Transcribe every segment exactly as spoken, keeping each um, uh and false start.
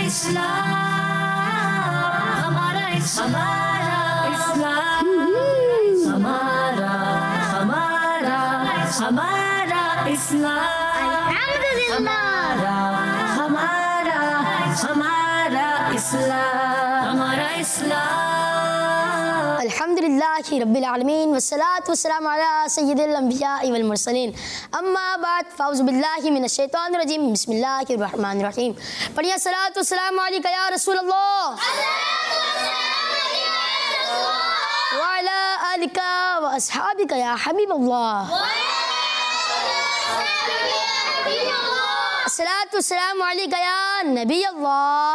इस्लाम, हमारा इस्लाम, हमारा हमारा हमारा इस्लाम, हमारा हमारा हमारा इस्लाम, हमारा इस्लाम। अल्हम्दुलिल्लाहि रब्बिल आलमीन वस्सलातु वस्सलामु अला सय्यिदिल अंबिया वल मुरसलीन, अम्मा बाद फ़अऊज़ु बिल्लाहि मिनश शैतानिर रजीम, बिस्मिल्लाहिर रहमानिर रहीम। पढ़िए सलातु वस्सलामु अलैका या रसूलल्लाह व अला आलिका व अस्हाबिका या हबीबल्लाह। सलातु वस्सलामु अलैका या नबी अल्लाह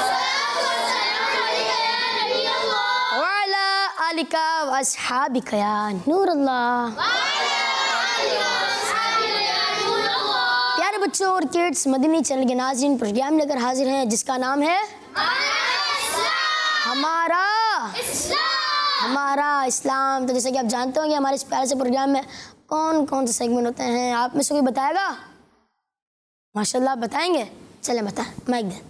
व अला आलिका व अस्हाबिका या नूर अल्लाह। प्यारे बच्चों और किड्स, मदनी चैनल के नाज़रीन, प्रोग्राम लेकर हाजिर हैं जिसका नाम है हमारा हमारा इस्लाम। तो जैसे कि आप जानते होंगे हमारे इस प्यारे से प्रोग्राम में कौन कौन से सेगमेंट होते हैं, आप में से कोई बताएगा? माशाल्लाह बताएंगे, चलें बताएं, माइक दें।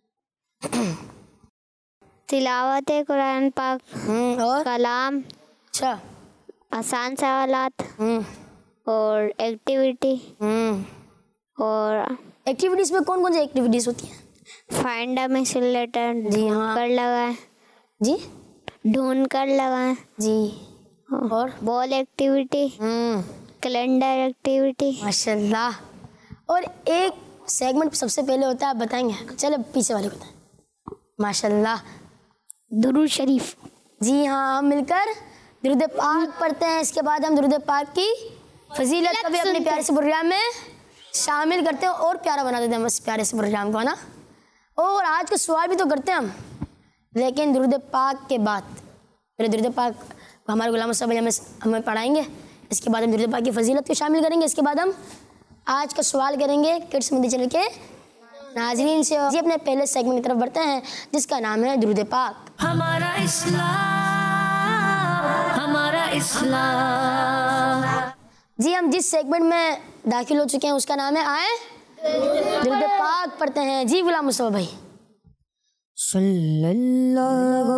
तिलावत कुरान पाक और कलाम, अच्छा, आसान सवालात और एक्टिविटी। और एक्टिविटीज़ में कौन कौन सी एक्टिविटीज़ होती हैं? फाइंड द मिसिंग लेटर, जी हाँ, कर लगाएं, जी ढूंढ कर लगाएं, जी, और बॉल एक्टिविटी, कैलेंडर एक्टिविटी। माशाल्लाह। और एक सेगमेंट सबसे पहले होता है, आप बताएंगे? चलो पीछे वाले बताएं। माशाल्लाह, दुरूद शरीफ। जी हाँ, हम मिलकर दुरूद पाक पढ़ते हैं, इसके बाद हम दुरूद पाक की फजीलत कभी अपने प्यारे से प्रोग्राम में शामिल करते हैं और प्यारा बना देते हैं बस प्यारे से प्रोग्राम को, है ना। और आज का सवाल भी तो करते हैं हम, लेकिन दुरूद पाक के बाद पहले दुरूद पाक हमारे गुलाम साहब हमें हमें पढ़ाएंगे, इसके बाद हम दुरूद पाक की फजीलत को शामिल करेंगे, इसके बाद हम आज का सवाल करेंगे किड्स मदनी चैनल के नाज़रीन से। जी अपने पहले सेगमेंट की तरफ बढ़ते हैं जिसका नाम है दुरूद पाक। हमारा इस्लाम, हमारा इस्लाम। जी हम जिस सेगमेंट में दाखिल हो चुके हैं उसका नाम है आए दुरूद पाक पढ़ते हैं। जी गुलाम मुस्तफा भाई। सल्लल्लाहु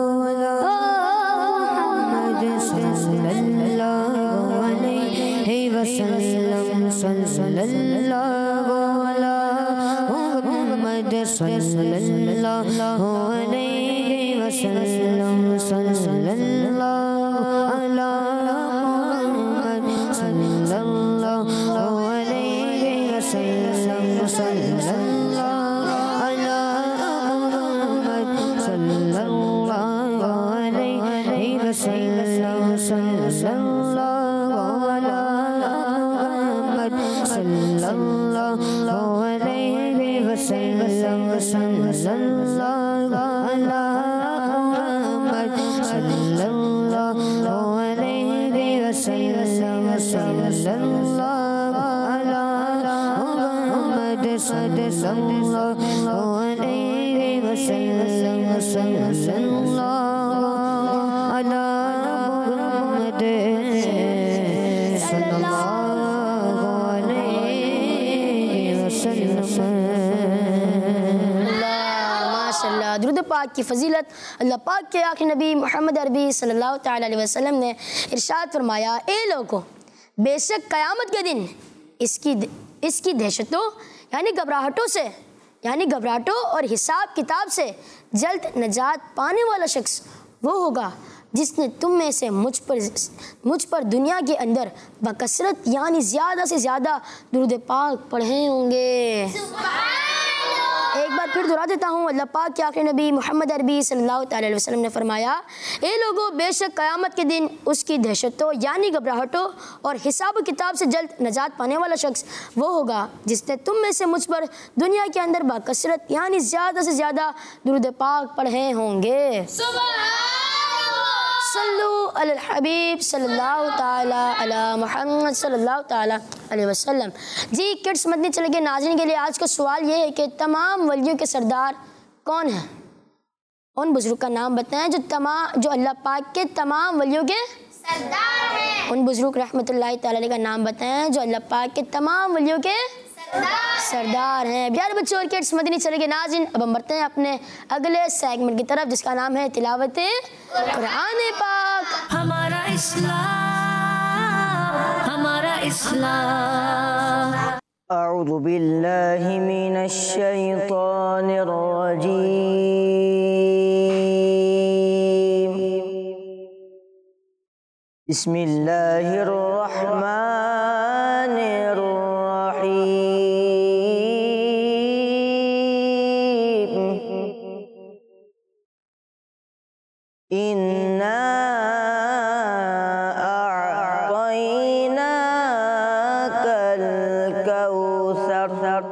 अलैहि वसल्लम, सल्लल्लाहु मुहम्मद, सल्लल्लाहु अलैहि वसल्लम, सल्लल्लाहु अला मुहम्मद, सल्लल्लाहु अलैहि वसल्लम, सल्लल्लाहु अला मुहम्मद, सल्लल्लाहु अलैहि वसल्लम, सल्लल्लाहु अला मुहम्मद, सल्लल्लाहु अलैहि वसल्लम, सल्लल्लाहु अला मुहम्मद, सल्लल्लाहु अलैहि वसल्लम, सल्लल्लाहु अला मुहम्मद, सल्लल्लाहु अलैहि वसल्लम, सल्लल्लाहु अला मुहम्मद, सल्लल्लाहु अलैहि वसल्लम। माशाल्लाह, दुरूद पाक की फजीलत अल्लाह पाक के आखिरी नबी मोहम्मद अरबी सल्लल्लाहु तआला अलैहि वसल्लम ने इरशाद फरमाया, ए लोगों, बेशक क़यामत के दिन इसकी इसकी दहशतों यानी घबराहटों से यानी घबराहटों और हिसाब किताब से जल्द नजात पाने वाला शख्स वो होगा जिसने तुम में से मुझ पर मुझ पर दुनिया के अंदर बकसरत यानी ज़्यादा से ज़्यादा दुरूद पाक पढ़े होंगे। एक बार फिर दोहरा देता हूँ, अल्लाह पाक के आखिरी नबी मोहम्मद अरबी सल्लल्लाहु अलैहि वसल्लम ने फरमाया, ए लोगों, बेशक क़यामत के दिन उसकी दहशतों यानी घबराहटों और हिसाब किताब से जल्द नजात पाने वाला शख्स वो होगा जिसने तुम में से मुझ पर दुनिया के अंदर बाकसरत यानी ज़्यादा से ज़्यादा दुरूद पाक पढ़े होंगे। सल्लु अलल हबीब सल्लल्लाहु ताला अला मुहम्मद सल्लल्लाहु ताला अलैहि वसल्लम। जी किड्स मदनी चैनल के नाज़रीन के लिए आज का सवाल ये है कि तमाम वलियों के सरदार कौन हैं? उन बुजुर्ग का नाम बताएं जो तमाम जो अल्लाह पाक के तमाम वलियों के सरदार हैं। उन बुजुर्ग रहमतुल्लाहि ताला अलैहि का नाम बताएं जो अल्लाह पाक के तमाम वलियों के सरदार हैं। प्यारे बच्चों और किड्स, मदनी चैनल के नाज़रीन, अब हम बढ़ते हैं अपने अगले सेगमेंट की तरफ जिसका नाम है तिलावत कुरान पाक। हमारा इस्लाम, हमारा इस्लाम। अऊज़ु बिल्लाहि मिनश शैतानिर रजीम। बिस्मिल्लाहिर रहमानिर रहीम। इन्ना अअतैनाकल कौसर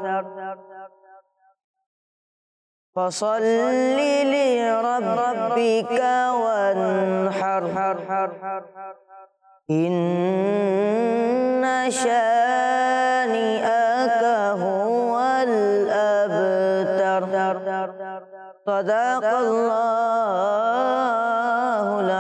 फसल्लि लिरब्बिका वन्हर इन्ना शानिअका हुवल अबतर। सदक़ल्लाहुल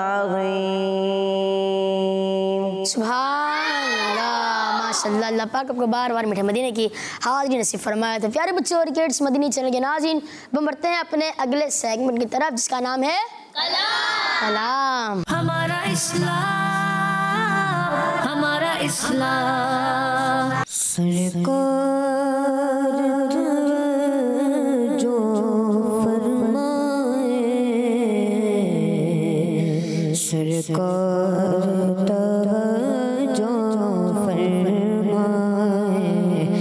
अज़ीम। सुभानअल्लाह, माशाअल्लाह। अल्लाह पाक आपको बार बार मीठे मदीने की हाज़िरी नसीब फरमाए। तो प्यारे बच्चों और किड्स, मदनी चैनल के नाज़रीन, हम बढ़ते हैं अपने अगले सेगमेंट की तरफ जिसका नाम है कलाम। हमारा इस्लाम, हमारा इस्लाम। सरकार जो फरमाए, सरकार जो फरमाए,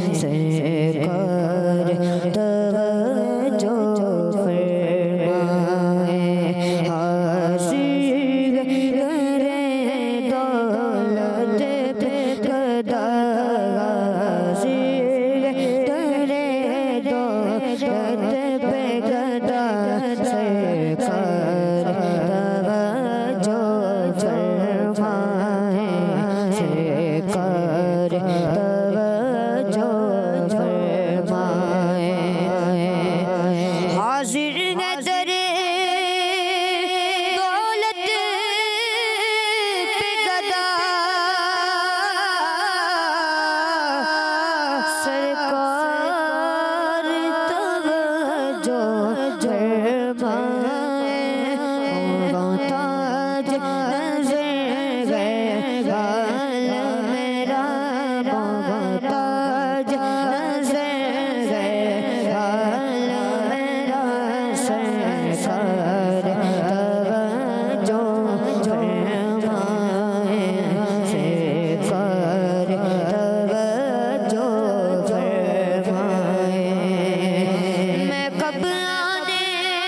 सरकार जो फरमाए। हाज़िर करे दौलत पे गदा, हाज़िर करे दौलत पे गदा। सरकार जो फरमाए, सरकार जो फरमाए। हाज़िर करे दौलत पे गदा, सरकार जो फरमाए। ताज नज़र गए गाल मेरा, ताज नज़र गए गाल मेरा। सरकार जो फरमाए, सरकार जो फरमाए। मैं कब आने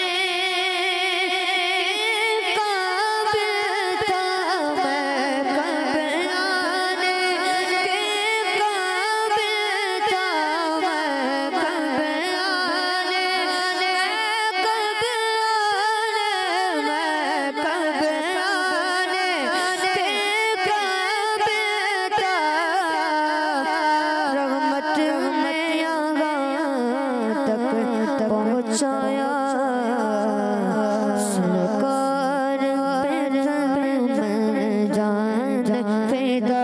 कब था, मैं कब आने के कब था, मैं कब आने कब आने, मैं कब आने के कब था। रहमत में यहाँ तक पहुँचाया, सरकार पे तन जान फिदा,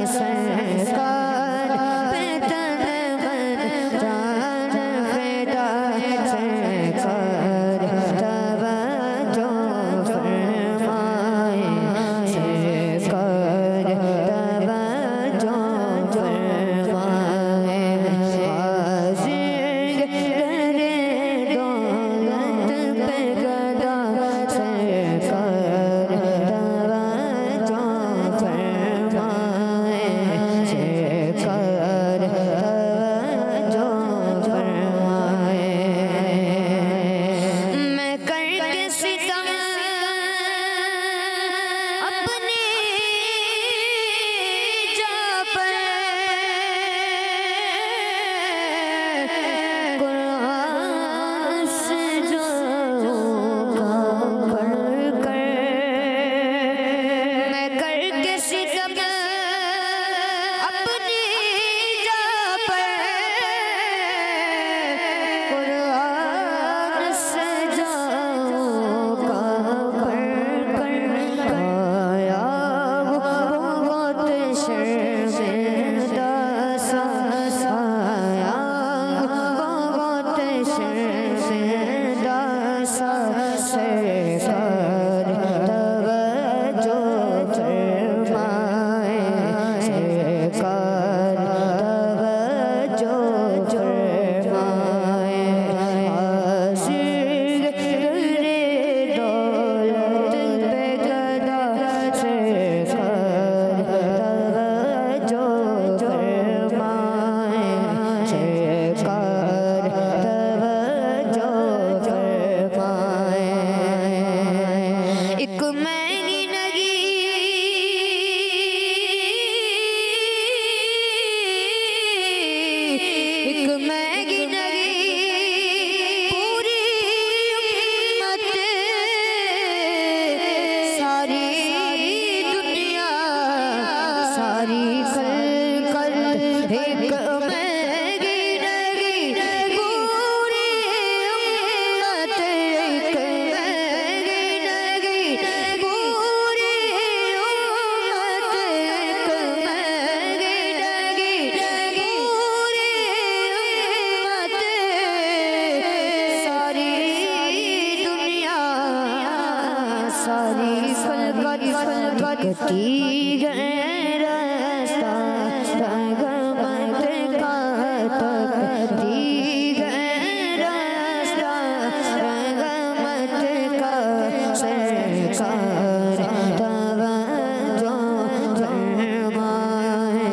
सरकार पे तन जान फिदा। सरकार जो फरमाए, सरकार जो फरमाए। हाज़िर करे दौलत तकती है रास्ता रहमत का, तकती है रास्ता रहमत का। सरकार तवज्जो फरमाए,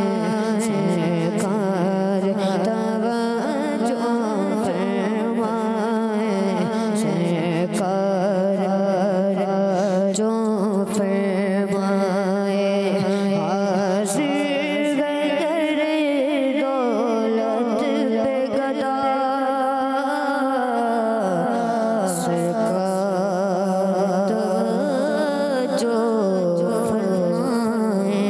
सरकार तवज्जो फरमाए, सरकार जो फरमाए। हाज़िर गदर दौलत पे गदा, सरकार तवज्जो फरमाए।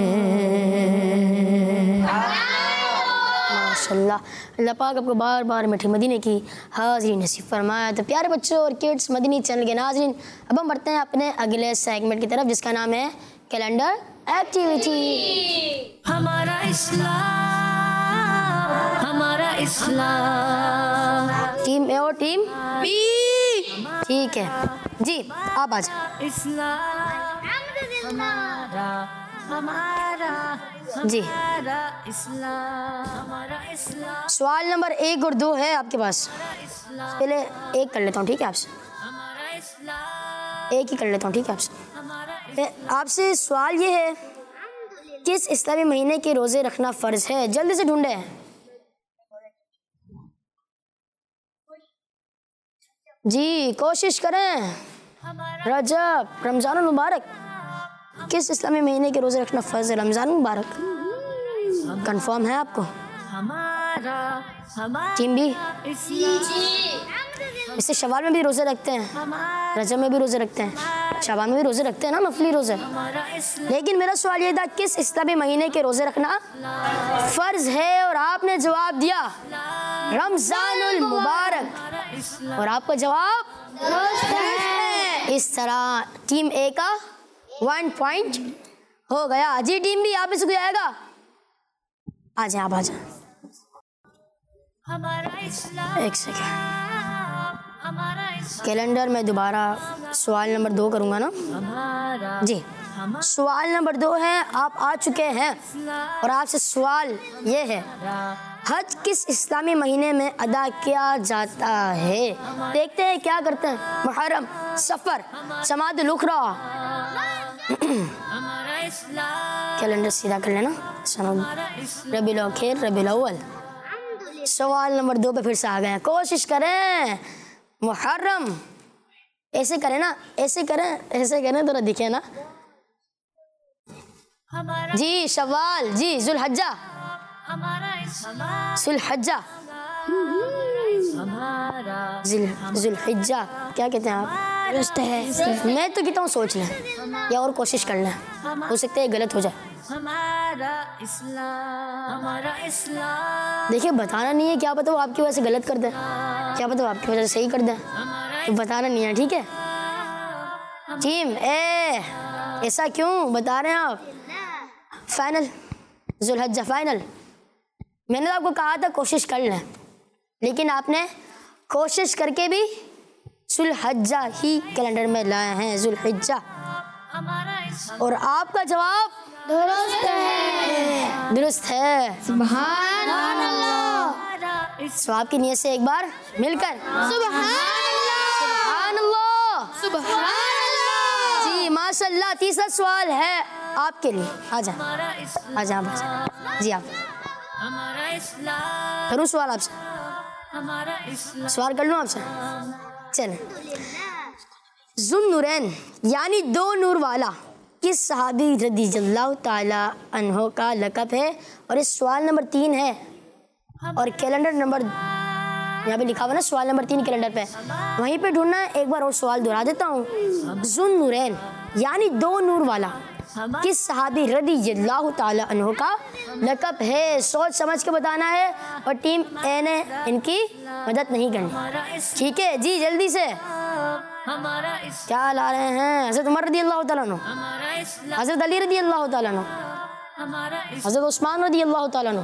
माशाल्लाह, अल्लाह पाक आपको बार बार मीठे मदीने की हाज़िरी नसीब फरमाया। तो प्यारे बच्चों और किड्स मदनी चैनल के नाज़रीन, अब हम बढ़ते हैं अपने अगले सेगमेंट की तरफ जिसका नाम है कैलेंडर एक्टिविटी। हमारा इस्लाम, हमारा इस्लाम। टीम ए और टीम बी, ठीक है जी, आप आ जाओ। इस्लाम हमारा, हमारा जी, हमारा इस्लाम, हमारा इस्लाम, सवाल नंबर एक और दो है आपके पास। पहले एक कर लेता हूँ, ठीक है आपसे, हमारा इस्लाम, एक ही कर लेता हूँ, ठीक है आपसे। हमारा ए, आपसे सवाल ये है, किस इस्लामी महीने के रोज़े रखना फ़र्ज है? जल्दी से ढूंढे। जी, कोशिश करें। रजब, रमज़ान मुबारक। किस इस्लामी महीने के रोज़े रखना फ़र्ज है? रमज़ान मुबारक। कंफर्म है आपको? हमारा, हमारा टीम बी, इस्लाम, इससे शवाल में भी रोज़े रखते हैं, रजब में भी रोज़े रखते हैं, शवाल में भी रोज़े रखते हैं ना, नफली रोज़े। हमारा इस्लाम, लेकिन मेरा सवाल ये था, किस इस्लामी महीने के रोज़े रखना फ़र्ज है? और आपने जवाब दिया रमज़ानुल मुबारक, हमारा इस्लाम, और आपका जवाब दुरुस्त है। इस तरह टीम ए का वन पॉइंट हो गया। जी टीम बी, आप में से कोई आएगा? आ जाए, आप आ जाए। हमारा इस्लाम, एक सेकेंड, हमारा इस्लाम, कैलेंडर में दोबारा सवाल नंबर दो करूँगा ना। हमारा जी, सवाल नंबर दो है, आप आ चुके हैं और आपसे सवाल ये है, हज किस इस्लामी महीने में अदा किया जाता है? देखते हैं क्या करते हैं। मुहर्रम, सफ़र, जमादुल उखरा। हमारा इस्लाम, कैलेंडर सीधा कर लेना। रबीउल आखिर, रबीउल अव्वल। सवाल नंबर दो पे फिर से आ गए हैं, कोशिश करें। मुहर्रम, ऐसे करें ना, ऐसे करें, ऐसे करें, थोड़ा दिखे ना। हमारा, जी शव्वाल, जी जुल्हज्जा, हमारा इस्लाम, जुल्हज्जा, हमारा, जुल- जुल्हिज्जा, क्या कहते हैं आप? दुरुस्त है। मैं तो कहता हूँ सोच लें या और कोशिश कर लें, हो सकता है गलत हो जाए। हमारा इस्लाम, हमारा इस्लाम, देखिए, बताना नहीं है, क्या पता वो आपकी वजह से गलत कर दें, क्या पता वो आपकी वजह से सही कर दें, तो बताना नहीं है, ठीक है। टीम ए, ऐसा क्यों बता रहे हैं आप? फाइनल जुल्हज्जा, फाइनल। मैंने तो आपको कहा था कोशिश कर लें, लेकिन आपने कोशिश करके भी जुल्हज्जा ही कैलेंडर में लाए हैं, जुल्हिज्जा। हमारा इस्लाम, और आपका जवाब दुरुस्त है, दुरुस्त है। सुभान अल्लाह। हमारा इस्लाम, तो आपकी नियत से एक बार मिलकर सुभान अल्लाह, सुभान अल्लाह। जी माशाल्लाह। तीसरा सवाल है आपके लिए, आ जाए, हमारा इस्लाम, आ जाए, आ जाए। जी आप हमारा इस्लाम, करूँ सवाल आपसे? हमारा इस्लाम, सवाल कर लूँ आपसे? चलें। ज़ुन्नुरैन यानी दो नूर वाला किस सहाबी रज़ियल्लाहु ताला अन्हो का लक़ब है? और इस सवाल नंबर तीन है और कैलेंडर नंबर यहाँ पे लिखा हुआ ना, सवाल नंबर तीन कैलेंडर पे, वहीं पे ढूंढना है। एक बार और सवाल दोहरा देता हूँ। ज़ुन्नुरैन यानी दो नूर वाला किस सहाबी रज़ियल्लाहु ताला अन्हो का लक़ब है? सोच समझ के बताना है और टीम ए ने इनकी मदद नहीं करनी, ठीक है जी? जल्दी से हमारा इस्लाम, क्या ला रहे हैं? हज़रत उमर रज़ियल्लाहु ताला अन्हु, हमारा इस्लाम, हज़रत अली रज़ियल्लाहु ताला अन्हु, हमारा इस्लाम, हज़रत उस्मान रज़ियल्लाहु ताला अन्हु।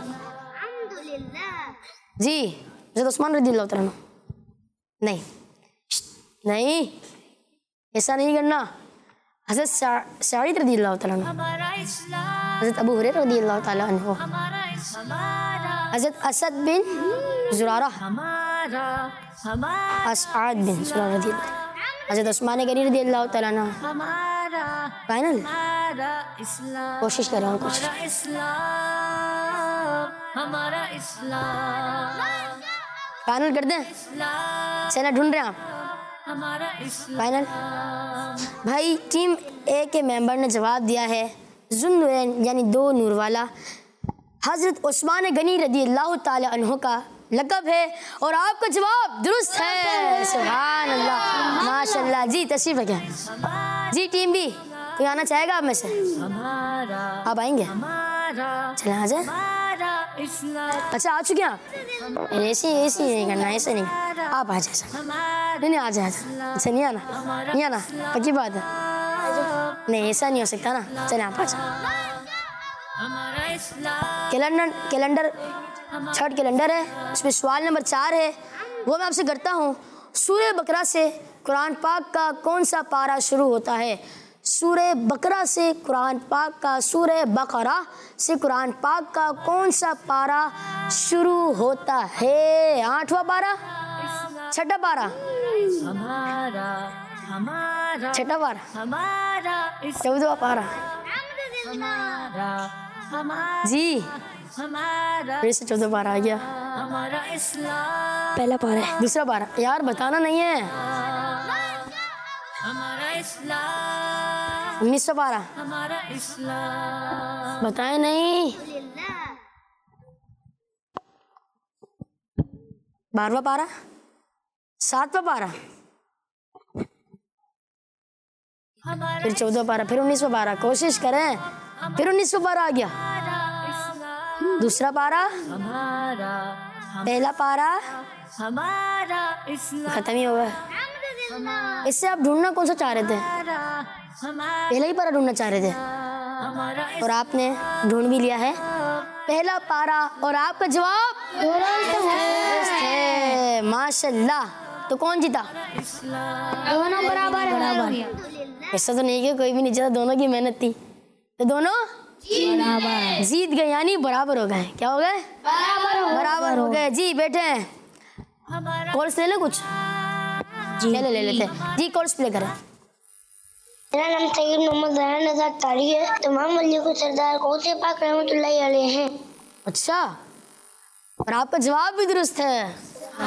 जी हज़रत उस्मान रज़ियल्लाहु ताला अन्हु। नहीं नहीं, ऐसा नहीं करना। हज़रत सईद रज़ी अल्लाह तआला अन्हु, हमारा इस्लाम, हज़रत अबू हुरैरा रज़ी अल्लाह तआला अन्हु, हमारा इस्लाम, हज़रत असद बिन ज़ुरारा, हमारा हमारा असआद बिन ज़ुरारा रज़ी अल्लाह, हज़रत उस्मान गनी रज़ी अल्लाह तआला अन्हु। हमारा फाइनल हमारा इस्लाम, कोशिश कर रहा हूँ कुछ। हमारा इस्लाम, हमारा इस्लाम, फाइनल कर दें, इस्लाम, चैनल ढूंढ रहे हैं आप? हमारा इस्लाम, फाइनल। भाई टीम ए के मेंबर ने जवाब दिया है ज़ुन्नूरैन यानी दो नूर वाला, हज़रत उस्मान गनी रज़ी अल्लाह तआला अन्हु का लक़ब है और आपका जवाब दुरुस्त है। सुभान अल्लाह, माशाल्लाह। जी तशरीफ रखें। जी टीम बी कोई आना चाहेगा आप में से? हमारा आप आएंगे? हमारा चले आ जाए। हमारा इस्लाम, अच्छा आ चुके हैं आप? ऐसे ऐसे नहीं करना, ऐसे नहीं, आप आ जाए। हमारा नहीं नहीं आ जाए। अच्छा नहीं आना, नहीं आना, पक्की बात है। नहीं ऐसा नहीं हो सकता ना, चले आप आ जाए। हमारा इस्लाम, कैलेंडर कैलेंडर थर्ड कैलेंडर है, उसमें सवाल नंबर चार है, वो मैं आपसे करता हूँ। सूरह बकरा से कुरान पाक का कौन सा पारा शुरू होता है? सूरह बकरा से कुरान पाक का सूरह बकरा से कुरान पाक का कौन सा पारा शुरू होता है? आठवां पारा, छठा पारा, हमारा हमारा छठा पारा, हमारा चौदहवां पारा। हमारा हमारा जी हमारा फिर से चौदह पारा आ गया। हमारा इस्लाम, पहला पारा है, दूसरा पारा। यार बताना नहीं है। हमारा इस्लाम, उन्नीसवा पारा, हमारा इस्लाम, बताए नहीं। बारहवा पारा, सातवां पारा, हमारा फिर चौदह पारा, फिर उन्नीसवा पारा। कोशिश करें, फिर उन्नीसवा पारा आ गया। इस्लाम, दूसरा पारा, हमारा पहला पारा, हमारा इस्लाम, खत्म ही हो गया। इससे आप ढूंढना कौन सा चाह रहे थे? हमारा पहला ही पारा ढूंढना चाह रहे थे हमारा और आपने ढूंढ भी लिया है पहला पारा और आपका जवाब दुरुस्त है। माशाल्लाह। तो कौन जीता? दोनों बराबर है। बराबर। ऐसा तो नहीं कि कोई भी नहीं जीता, दोनों की मेहनत थी, तो दोनों बराबर जीत गए, यानी बराबर हो गए। क्या हो गए? बराबर हो गए। जी बैठे हैं, कोर्स ले ले कुछ। जी ले ले लेते हैं। जी कोर्स प्ले करें। मेरा नाम सैयद मोहम्मद रहमान नज़र तारी है। तमाम वलियों के सरदार गौसे पाक रहमतुल्लाहि अलैहि हैं। अच्छा, और आपका जवाब भी दुरुस्त है।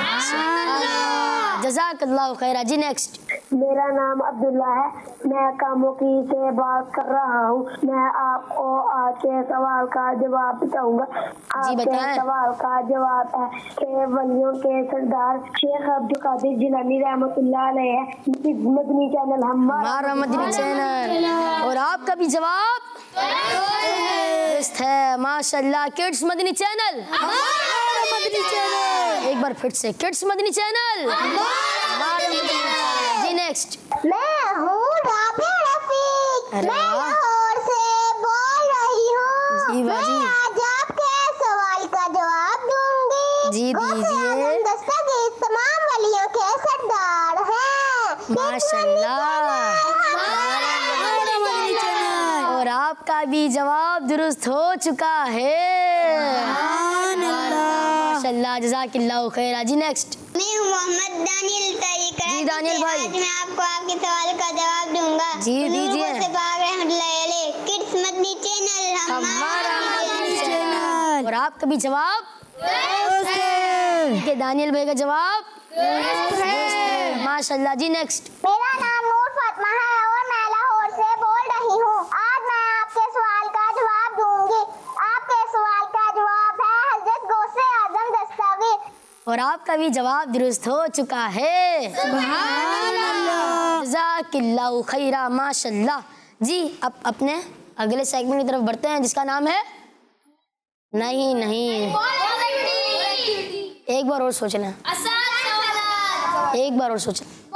जज़ाकल्लाहु खैरा। जी नेक्स्ट। मेरा नाम अब्दुल्ला है। मैं कामोकी से बात कर रहा हूँ। मैं आपको आज के सवाल का जवाब बताऊंगा। आपके बताएं। सवाल का जवाब है कि वलियों के सरदार शेख अब्दुल कादिर जिलानी रहमतुल्लाह अलैहि है। मदनी चैनल हमारा मदनी चैनल। और आपका भी जवाब दुरुस्त है। माशाल्लाह। किड्स मदनी चैनल, हमारा मदनी चैनल। एक बार फिर से, किड्स मदनी चैनल, हमारा मदनी चैनल। जी नेक्स्ट। मैं हूँ राबिया रफीक। अरे मैं वाह। लाहौर से बोल रही हूँ। जी वाह जी। मैं आज आपके सवाल का जवाब दूंगी। जी दीजिए। आजम दस्तगीर तमाम वलियों के सरदार हैं। माशाल्लाह। और आपका भी जवाब दुरुस्त हो चुका है। माशाल्लाह। जज़ाकिल्लाहु खैरा। जी नेक्स्ट। मैं हूँ मोहम्मद दानियल तरीका। जी दानियल भाई। आज मैं आपको आपके सवाल का जवाब दूंगा। जी दीजिए। से बाग रहमतुल्लाहि अलैहि। किड्स मदनी चैनल, हमारा मदनी चैनल। और आपका भी जवाब के दानियल भाई का जवाब दुरुस्त है। माशाल्लाह। जी नेक्स्ट। मेरा नाम नूर फातिमा है और मैं लाहौर से बोल रही हूँ। आज मैं आपके सवाल का जवाब दूंगी। आपके सवाल का जवाब है हजरत गौसे आजम दस्तगीर। और आपका भी जवाब दुरुस्त हो चुका है। जज़ाकिल्लाहु खैरा। माशाल्लाह। जी अब अपने अगले सेगमेंट की तरफ बढ़ते हैं जिसका नाम है नहीं नहीं एक बार और सोचना, एक बार और सोचना।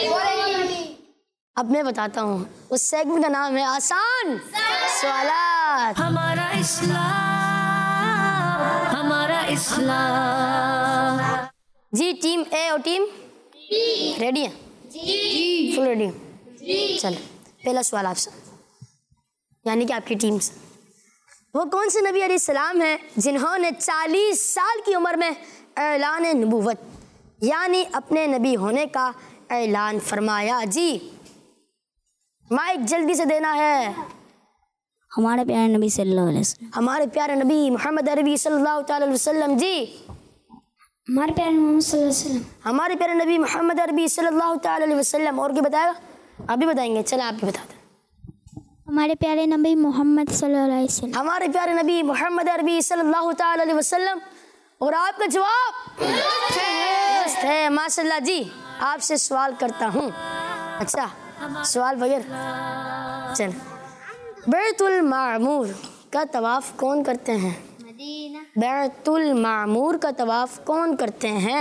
अब मैं बताता हूँ, उस सेगमेंट का नाम है आसान सवालात। हमारा इस्लाम, हमारा इस्लाम। जी टीम ए और टीम रेडी है? जी फुल रेडी। चलो पहला सवाल आपसे, यानी कि आपकी टीम से, वो कौन से नबी अलैहिस्सलाम हैं जिन्होंने चालीस साल की उम्र में ऐलान नबूवत यानी अपने नबी होने का ऐलान फरमाया? जी, माइक जल्दी से देना है। हमारे प्यारे नबी सल्लल्लाहु अलैहि वसल्लम। हमारे प्यारे नबी मोहम्मद अरबी सल्लल्लाहु ताला अलैहि वसल्लम। जी, हमारे प्यारे मोहम्मद सल्लल्लाहु अलैहि वसल्लम। हमारे प्यारे नबी मोहम्मद अरबी सल्लल्लाहु ताला अलैहि वसल्लम। और क्या बताएगा? आप भी बताएंगे? चलें आप भी बता दें। हमारे प्यारे नबी मोहम्मद सल्लल्लाहु अलैहि वसल्लम। हमारे प्यारे नबी मोहम्मद अरबी सल्लल्लाहु ताला अलैहि वसल्लम। और आपका जवाब दुरुस्त है, माशाल्लाह। जी, आपसे सवाल करता हूँ। अच्छा, सवाल वगैरह चल। बैतुल मामूर का तवाफ कौन करते हैं? मदीना। बैतुल मामूर का तवाफ कौन करते हैं?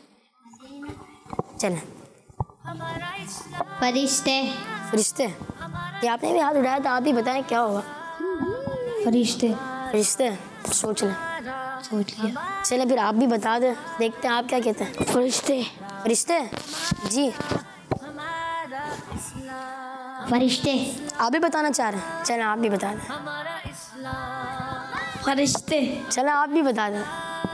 चलें। फरिश्ते। फरिश्ते। ये आपने भी हाथ उठाया था, आप ही बताएं क्या होगा? फरिश्ते। फरिश्ते। सोच लें। सोच लिया। चलें फिर आप भी बता दें, देखते हैं आप क्या कहते हैं। फरिश्ते। फरिश्ते। जी, फरिश्ते। आप भी बताना चाह रहे हैं? चलें आप भी बता दें। फरिश्ते। चलें आप भी बता दें।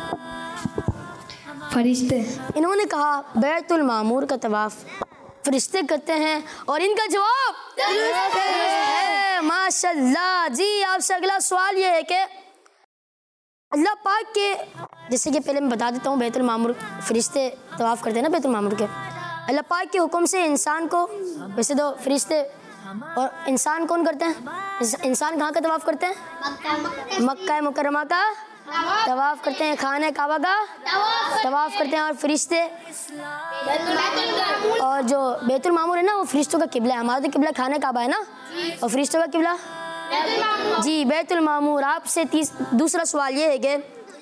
फरिश्ते। इन्होंने कहा बैतुल मामूर का तवाफ फरिश्ते करते हैं और इनका जवाब दुरुस्त है, माशाल्लाह। जी, आपसे अगला सवाल ये है कि अल्लाह पाक के, जैसे कि पहले मैं बता देता हूँ, बैतुल मामूर फरिश्ते तवाफ करते हैं ना बैतुल मामूर के। अल्लाह पाक के हुक्म से इंसान को, वैसे तो फरिश्ते और इंसान कौन करते हैं? इंसान कहाँ का तवाफ करते हैं? मक्का मुकर्रमा का तवाफ करते हैं, खाने काबा का तवाफ करते हैं। और फरिश्ते और जो बैतुल मामूर है ना, वो फरिश्तों का किबला है। हमारा तो किबला खाने काबा है ना, और फरिश्तों का किबला जी बैतुल मामूर। आपसे तीस दूसरा सवाल ये है कि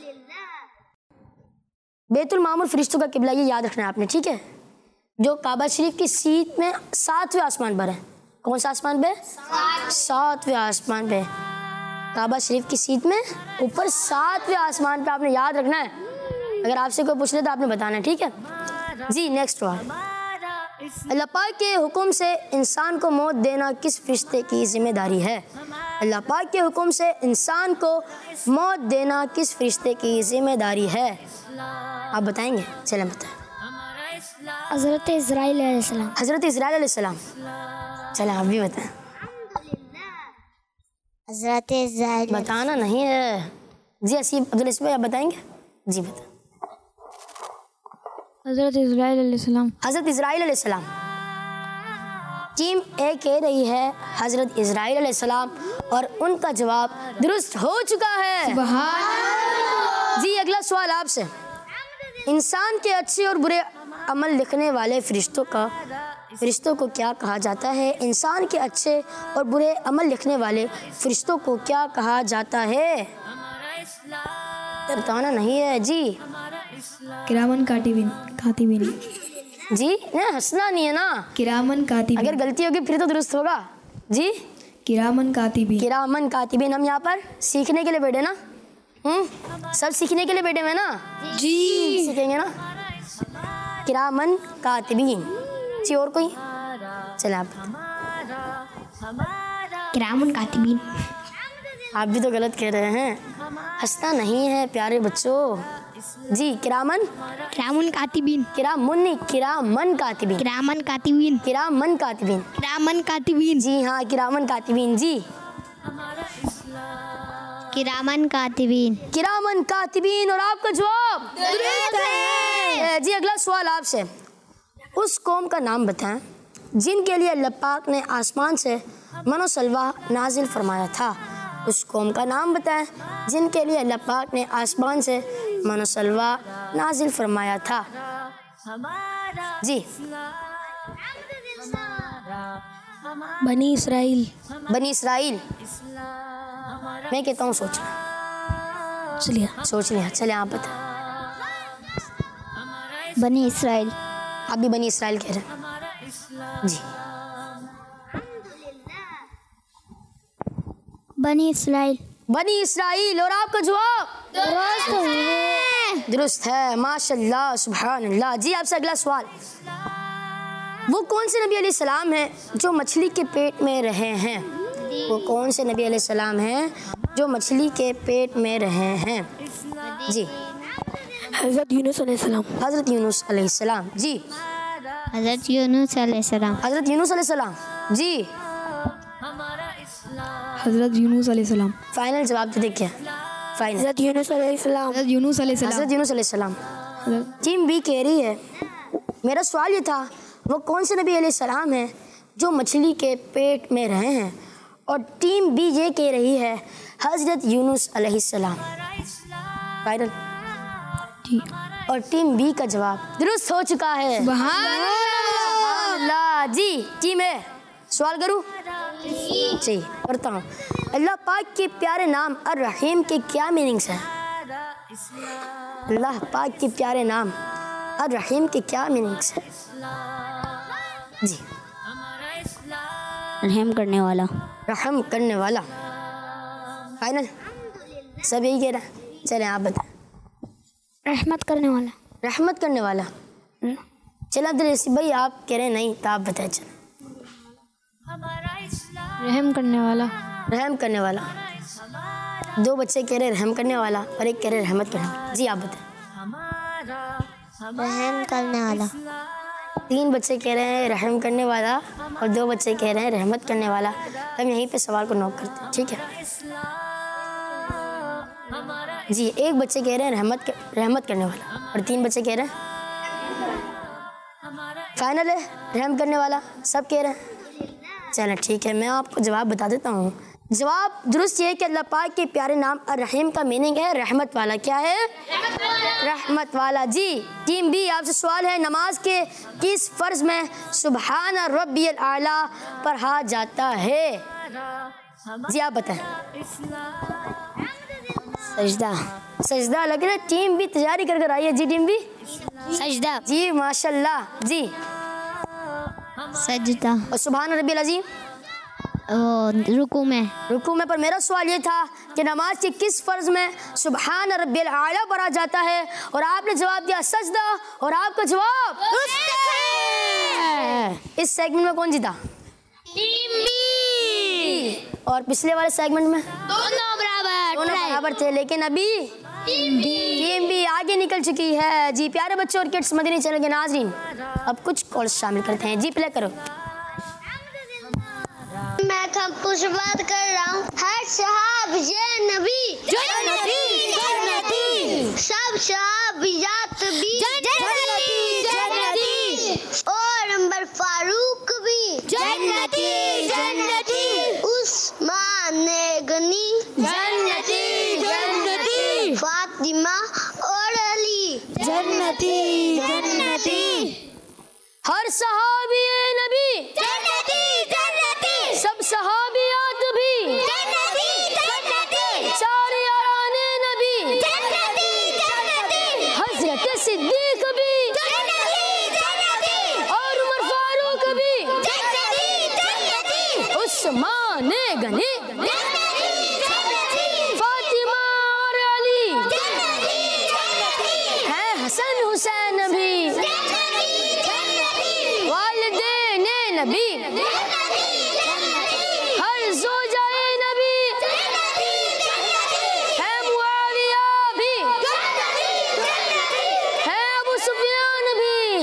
बैतुल मामूर फरिश्तों का किबला, ये याद रखना है आपने, ठीक है? जो काबा शरीफ की सीट में सातवें आसमान पर है। कौन सा आसमान पे? सातवें आसमान पे। काबा शरीफ की सीट में ऊपर सातवें आसमान पे, आपने याद रखना है। अगर आपसे कोई पूछ ले तो आपने बताना है, ठीक है जी। नेक्स्ट सवाल, अल्लाह पाक के हुक्म से इंसान को मौत देना किस फरिश्ते की जिम्मेदारी है? अल्लाह पाक के हुक्म से इंसान को मौत देना किस फरिश्ते की जिम्मेदारी है? आप बताएंगे? चलें बताएं। हज़रत इज़राइल अलैहिस्सलाम। हज़रत इज़राइल अलैहिस्सलाम। चलें आप भी बताएं। हज़रत इज़राइल। बताना नहीं है जी। असीम अब्दुल इसमें आप बताएंगे? जी बताएं। हज़रत इज़राइल अलैहिस्सलाम। हज़रत इज़राइल अलैहिस्सलाम। टीम ए कह रही है हज़रत इज़राइल अलैहिस्सलाम और उनका जवाब दुरुस्त हो चुका है। जी, अगला सवाल आपसे, इंसान के अच्छे और बुरे अमल लिखने वाले फरिश्तों का फरिश्तों को क्या कहा जाता है? इंसान के अच्छे और बुरे अमल लिखने वाले फरिश्तों को क्या कहा जाता है? बताना नहीं है जी। किरामन कातिबीन। कातिबीन। जी, नहीं हंसना नहीं है ना। किरामन कातिबीन। अगर गलती होगी फिर तो दुरुस्त होगा जी। किरामन कातिबीन। किरामन कातिबीन। हम यहाँ पर सीखने के लिए बैठे ना, हम्म सब सीखने के लिए बैठे हुए ना जी। सीखेंगे ना। किरामन कातिबीन जी। और कोई? चले आप। किरामन कातिबीन। आप भी तो गलत कह रहे हैं, हंसना नहीं है प्यारे बच्चों जी। किरामन किरामन कातिबीन। किरामन नहीं, किरामन कातिबीन। किरामन कातिबीन। किरामन कातिबीन। किरामन कातिबीन। जी हाँ, किरामन कातिबीन जी। किरामन कातिबीन। किरामन कातिबीन। और आपका जवाब दुरुस्त है जी। अगला सवाल आपसे, उस कौम का नाम बताएं जिनके लिए अल्लाह पाक ने आसमान से मनो सलवा नाजिल फरमाया था। उस कौम का नाम बताएं जिनके लिए अल्लाह पाक ने आसमान से मनो सलवा नाजिल फरमाया था। जी, बनी इसराइल। बनी इसराइल। मैं कहता हूँ सोचना। चलिए सोच लिया। चले आप बताएं। बनी इसराइल। आप भी बनी इसराइल कह रहे हैं जी। बनी इसराइल। बनी इसराइल। और आपका जवाब दुरुस्त है। दुरुस्त है, माशाल्लाह सुभान अल्लाह जी। आपसे अगला सवाल, वो कौन से नबी अलैहिस्सलाम हैं जो मछली के पेट में रहे हैं? वो कौन से नबी अलैहिस्सलाम हैं जो मछली के पेट में रहे हैं? जी हज़रत यूनुस अलैहिस्सलाम। हज़रत यूनुस अलैहिस्सलाम। जी हज़रत यूनुस अलैहिस्सलाम। हज़रत यूनुस अलैहिस्सलाम। जी हज़रत यूनुस अलैहिस्सलाम। फाइनल जवाब दे देखिए। फाइनल हज़रत यूनुस अलैहिस्सलाम। हज़रत यूनुस अलैहिस्सलाम। हज़रत यूनुस अलैहिस्सलाम। टीम बी कह रही है, मेरा सवाल ये था वो कौन से नबी अलैहिस्सलाम हैं जो मछली के पेट में रहे हैं, और टीम बी ये कह रही है हज़रत यूनुस अलैहिस्सलाम। फाइनल। और टीम बी का जवाब दुरुस्त हो चुका है। सुभान अल्लाह। जी टीम ए सवाल करूँ? जी पढ़ता हूँ। अल्लाह पाक के प्यारे नाम अर रहीम के क्या मीनिंग्स हैं? अल्लाह पाक के प्यारे नाम अर रहीम के क्या मीनिंग्स हैं? जी रहम करने वाला। रहम करने वाला। फाइनल। सब यही कह रहा है। चलें आप बताएं। रहमत करने वाला। रहमत करने वाला। चलो अब्दुल रशीद भाई आप कह रहे हैं नहीं, तो आप बताएं। चलो रहम करने वाला। रहम करने वाला। दो बच्चे कह रहे हैं रहम करने वाला और एक कह रहे हैं रहमत करने वाला। जी आप बताएं। रहम करने वाला। तीन बच्चे कह रहे हैं रहम करने वाला और दो बच्चे कह रहे हैं रहमत करने वाला। हम यहीं पे सवाल को नोट करते हैं, ठीक है? जी एक बच्चे कह रहे हैं रहमत कर, रहमत करने वाला और तीन बच्चे कह रहे हैं फाइनल है रहम करने वाला। सब कह रहे हैं। चलो ठीक है, मैं आपको जवाब बता देता हूँ। जवाब दुरुस्त ये है कि अल्लाह पाक के प्यारे नाम और रहीम का मीनिंग है रहमत वाला। क्या है? रहमत वाला। जी टीम बी आपसे सवाल है, नमाज के किस फर्ज में सुबहान रब्बियल आला पढ़ा जाता है? जी आप बताएं। सजदा। सजदा लग रहा है। टीम भी तैयारी कर कर आई है। जी टीम भी सजदा। जी माशाल्लाह। जी सजदा। और सुबहान रब्बियल अजीम वो रुकू में। रुकू में। पर मेरा सवाल ये था कि नमाज के किस फर्ज में सुबहान रब्बियल आला पढ़ा जाता है, और आपने जवाब दिया सजदा, और आपका जवाब इस सेगमेंट में कौन जीता? Team B. और पिछले वाले सेगमेंट में दोनों बराबर। दोनों बराबर थे, लेकिन अभी टीम बी। टीम भी आगे निकल चुकी है। जी प्यारे बच्चों और किड्स मदनी चैनल के नाज़रीन, अब कुछ कॉल्स शामिल करते हैं। जी प्ले करो। मैं खमपुश बात कर रहा हूँ। हर सहाब ये नबी जन्नती जन्नती। सब सहाबियात भी जन्नती जन्नती। और उमर फारूक भी जन्नती जन्नती। उस्मान गनी जन्नती जन्नती। फातिमा और अली जन्नती जन्नती। हर सहाबी नबी जन्नती जन्नती। सब सहाबियात भी जन्नती जन्नती। चार याराने नबी जन्नती जन्नती। हजरत सिद्दीक भी जन्नती जन्नती। और उमर फारूक भी जन्नती जन्नती। उस्मान गनी जन्नती जन्नती। फातिमा और अली जन्नती जन्नती। है हसन हुसैन भी जन्नती जन्नती। वालिदैन नबी हर ज़ौजाए नबी है मुआविया भी है अबू सुफियान भी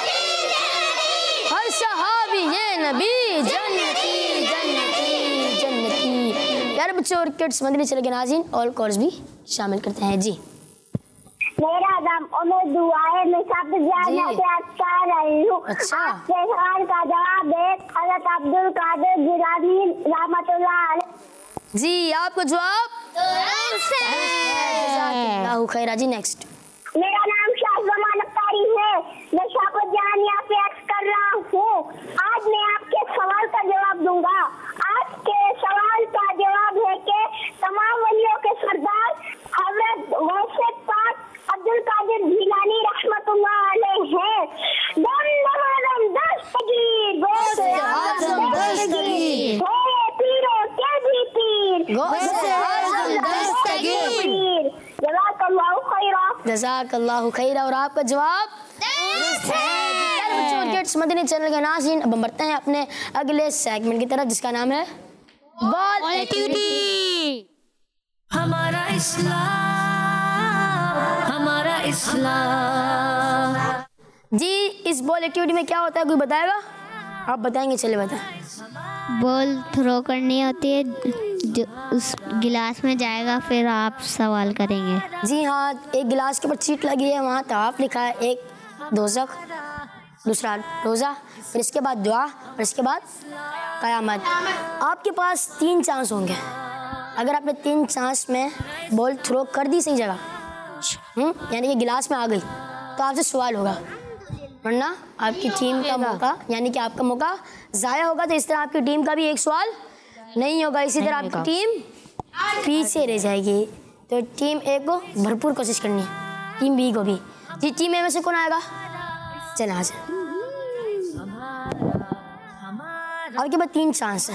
हर सहाबी ये नबी जन्नती जन्नती जन्नती। यार बच्चों और किड्स मदनी चैनल के नाज़रीन ऑल कॉल्स भी शामिल करते हैं। जी मेरा नाम उमर दुआ है। मैं सब जानना जी। चाहता रही हूँ। अच्छा। आपके सवाल का जवाब है हज़रत अब्दुल कादिर जिलानी रहमतुल्लाह अलैह। जी आपको जवाब जज़ाकल्लाहु खैरा। जी नेक्स्ट। मेरा नाम शाहजमान अख्तारी है। मैं शाहपुर जानिया से अर्ज कर रहा हूँ। आज मैं आपके सवाल का जवाब दूंगा। आज के सवाल का जवाब है कि तमाम वलियों के सरदार हज़रत गौसे पाक अब्दुल कादिर जिलानी रहमतुल्लाह अलैह हैं। दम नमाज़म दस्तगीर गौसे आज़म दस्तगीर होए पीरों के भी पीर गौसे आज़म दस्तगीर। जज़ाकल्लाहु खैरा। जज़ाकल्लाहु खैरा। और आपका जवाब व्यूअर्स, मदनी चैनल के नाज़रीन, अब हम बढ़ते हैं अपने अगले सेगमेंट की तरफ जिसका नाम है बॉल एक्टिविटी। हमारा इस्लाम, हमारा इस्लाम। जी, इस बॉल एक्टिविटी में क्या होता है, कोई बताएगा? आप बताएंगे, चले बताएं। बॉल थ्रो करनी होती है, जो उस गिलास में जाएगा, फिर आप सवाल करेंगे। जी हाँ, एक गिलास के ऊपर चीट लगी है, वहाँ तवाफ लिखा है, एक दोज़ख, दूसरा रोज़ा, फिर इसके बाद दुआ और इसके बाद क़यामत। आपके पास तीन चांस होंगे। अगर आपने तीन चांस में बॉल थ्रो कर दी सही जगह, हम्म यानी कि गिलास में आ गई, तो आपसे सवाल होगा, वरना आपकी टीम का मौका यानी कि आपका मौका ज़ाया होगा। तो इस तरह आपकी टीम का भी एक सवाल नहीं होगा, इसी तरह आपकी टीम पीछे रह जाएगी। तो टीम ए को भरपूर कोशिश करनी है, टीम बी को भी। जी, टीम ए में से कौन आएगा? चले आ जाए। आपके पास तीन चांस है।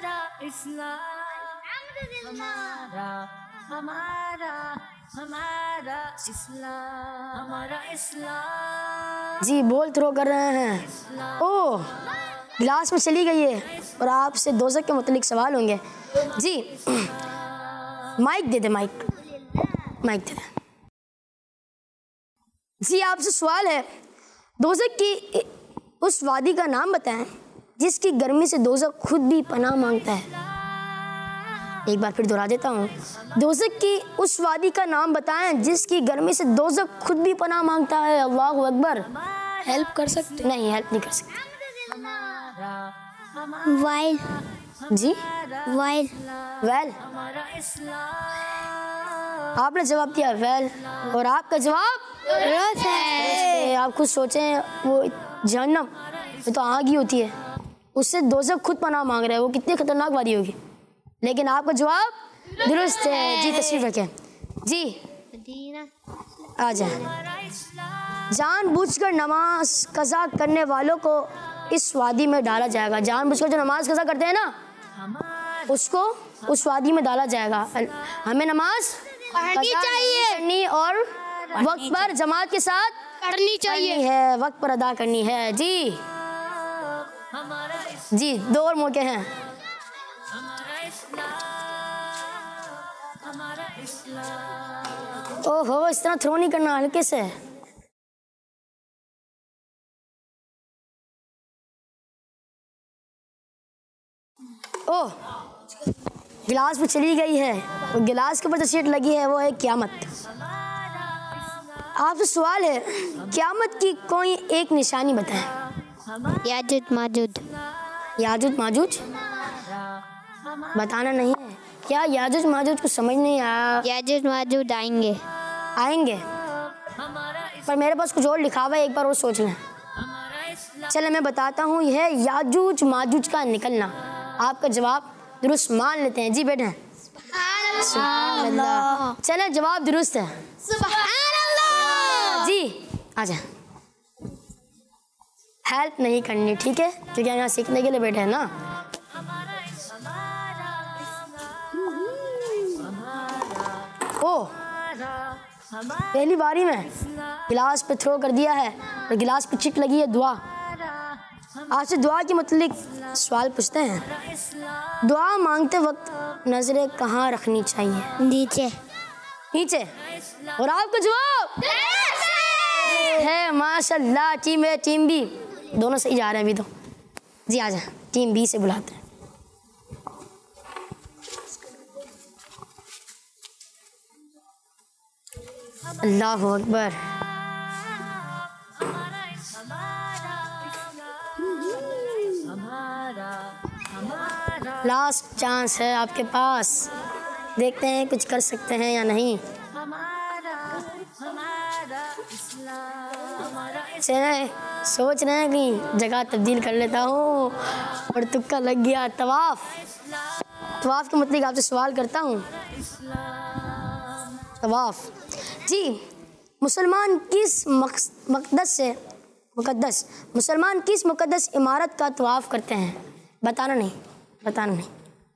हमारा हमारा हमारा इस्लाम, हमारा इस्लाम। जी, बॉल थ्रो कर रहे हैं। ओह, गिलास में चली गई है और आपसे दोज़ख के मुतालिक सवाल होंगे। जी, माइक दे दे, माइक माइक दे दे। जी, आपसे सवाल है, दोज़ख की उस वादी का नाम बताएं जिसकी गर्मी से दोज़ख खुद भी पनाह मांगता है। एक बार फिर दोहरा देता हूँ, दोज़ख की उस वादी का नाम बताएं जिसकी गर्मी से दोज़ख खुद भी पनाह मांगता है। अल्लाह अकबर। हेल्प कर सकते? नहीं, हेल्प नहीं कर सकते। वाइल। जी, वाइल। वेल, आपने जवाब दिया वेल, और आपका जवाब गलत है। आप खुद सोचें, वो जहन्नम वो तो आग ही होती है, उससे दोज़ख खुद पनाह मांग रहा है, वो कितनी खतरनाक वादी होगी। लेकिन आपका जवाब दुरुस्त है। जी, तशरीफ रखें। जी, आ जाए। जानबूझकर नमाज कज़ा करने वालों को इस वादी में डाला जाएगा। जानबूझकर जो नमाज कज़ा करते हैं ना, उसको उस वादी में डाला जाएगा। हमें नमाज पढ़नी चाहिए, करनी और वक्त पर जमात के साथ करनी चाहिए है, वक्त पर अदा करनी है। जी जी, दो और मौके हैं। ओहो, इस तरह थ्रो नहीं करना, हल्के से। ओह, गिलास पे चली गई है और गिलास के ऊपर जो सीट लगी है वो है क़यामत। आपसे सवाल है, क़यामत की कोई एक निशानी बताएं। याजुज माजुज। याजुज माजुज बताना नहीं है क्या? याजुज माजुज को समझ नहीं आया। याजुज माजुज आएंगे। आएंगे, पर मेरे पास कुछ और लिखा हुआ है, एक बार और सोच लें। चलो मैं बताता हूँ, यह है याजुज माजुज का निकलना। आपका जवाब दुरुस्त मान लेते हैं। जी बैठे। सुभान अल्लाह। चले, जवाब दुरुस्त है। सुभान अल्लाह। जी, आ जाए। हेल्प नहीं करनी, ठीक है, क्योंकि हम यहाँ सीखने के लिए बैठे हैं ना। ओह, पहली बारी में गिलास पे थ्रो कर दिया है और गिलास पे चिट लगी है दुआ। आपसे दुआ के मुतालिक सवाल पूछते हैं। दुआ मांगते वक्त नजरें कहाँ रखनी चाहिए? नीचे। नीचे। और आपका जवाब है माशाल्लाह। टीम ए टीम बी दोनों सही जा रहे हैं अभी तो। जी, आ जाए, टीम बी से बुलाते हैं। अल्लाह अकबर। लास्ट चांस है आपके पास, देखते हैं कुछ कर सकते हैं या नहीं। चले, सोच रहे हैं कि जगह तब्दील कर लेता हूँ और तुक्का लग गया। तवाफ तवाफ के मतलब आपसे सवाल करता हूँ। तवाफ। जी, मुसलमान किस मुक़द्दस से मुक़द्दस मुसलमान किस मुक़द्दस इमारत का तवाफ करते हैं? बताना नहीं, बताना नहीं।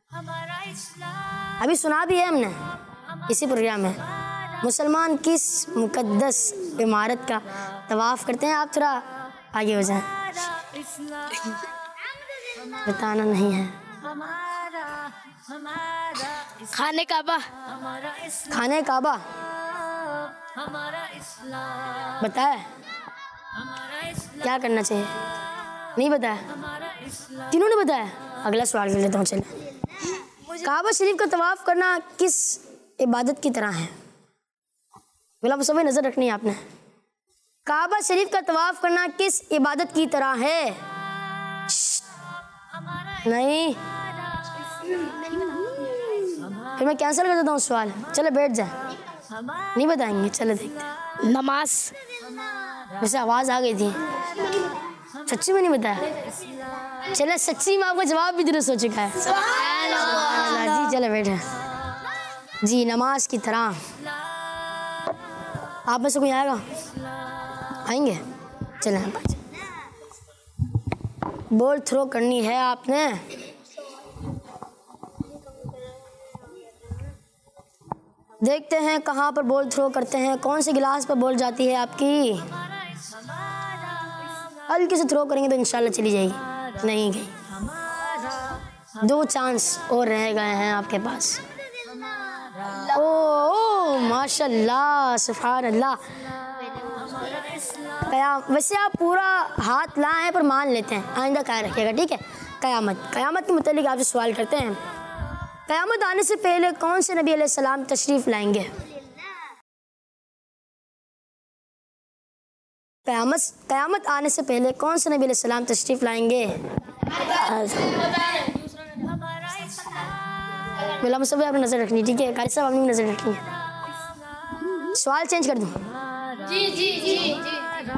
अभी सुना भी है हमने इसी प्रोग्राम में। मुसलमान किस मुक़द्दस इमारत का तवाफ करते हैं? आप थोड़ा आगे हो जाएं। बताना नहीं है। हमारा हमारा खाने काबा। हमारा इस्लाम खाने काबा हमारा इस्लाम बताया? हमारा इस्लाम क्या करना चाहिए? नहीं बताया? हमारा इस्लाम तीनों ने बताया। अगला सवाल कर लेता हूँ। चले, काबा शरीफ का तवाफ करना किस इबादत की तरह है? गुलाम सभी नजर रखनी है आपने। काबा शरीफ का तवाफ करना किस इबादत की तरह है? नहीं, फिर मैं कैंसिल कर देता हूँ सवाल। चले बैठ जाए। नहीं बताएंगे? चले देखते हैं। नमाज। वैसे आवाज आ गई थी। सच्ची में नहीं बताया? चले, सच्ची में आपका जवाब भी दुरुस्त हो चुका है। जी चले बैठे। जी नमाज की तरह। आप में से कोई आएगा? आएंगे? चले बॉल थ्रो करनी है आपने। देखते हैं कहाँ पर बॉल थ्रो करते हैं। कौन से गिलास पर बॉल जाती है आपकी? हल्के से थ्रो करेंगे तो इंशाल्लाह चली जाएगी। नहीं गई। दो चांस और रह गए हैं आपके पास। ओ, ओ माशाल्लाह, सुभान अल्लाह। कयाम वैसे आप पूरा हाथ लाए हैं पर मान लेते हैं, आइंदा ख्याल रखिएगा, ठीक है? कयामत कयामत के मुतालिक आपसे सवाल करते हैं। कयामत आने से पहले कौन से नबी अलैहिस्सलाम तशरीफ लाएंगे? कयामत कयामत आने से पहले कौन से नबी अलैहिस्सलाम तशरीफ लाएंगे? गुलाम सब आपने नजर रखनी, ठीक है? कारी साहब आपने भी नजर रखनी है। सवाल चेंज कर दूं? जी जी जी जी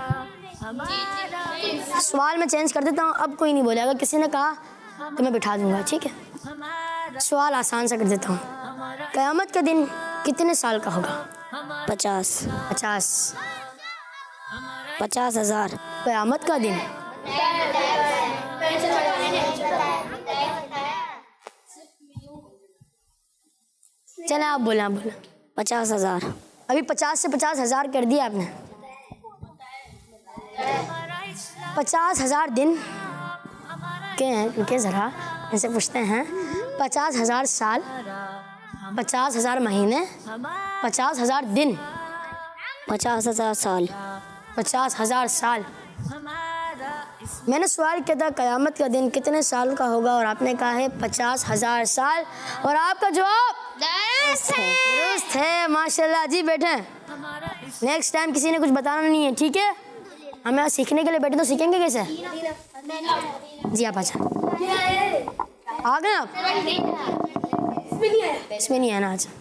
सवाल मैं चेंज कर देता हूँ। अब कोई नहीं बोलेगा। किसी ने कहा तो मैं बिठा दूंगा, ठीक है? सवाल आसान सा कर देता हूँ। कयामत का दिन कितने साल का होगा? पचास पचास पचास हजार। कयामत का दिन चले आप बोले, आप बोले। पचास हजार। अभी पचास से पचास हजार कर दिया आपने। पचास हजार दिन के हैं के ज़रा इनसे पूछते हैं। पचास हजार साल, पचास हजार महीने, पचास हजार दिन, पचास हजार साल। पचास हजार साल। मैंने सवाल किया था कयामत का दिन कितने साल का होगा और आपने कहा है पचास हजार साल और आपका जवाब दुरुस्त है। दुरुस्त है। माशाल्लाह। जी बैठे। नेक्स्ट टाइम किसी ने कुछ बताना नहीं है, ठीक है? हम यहाँ सीखने के लिए बैठे तो सीखेंगे कैसे? जी आप अच्छा आ गए आप? इसमें नहीं है ना? अच्छा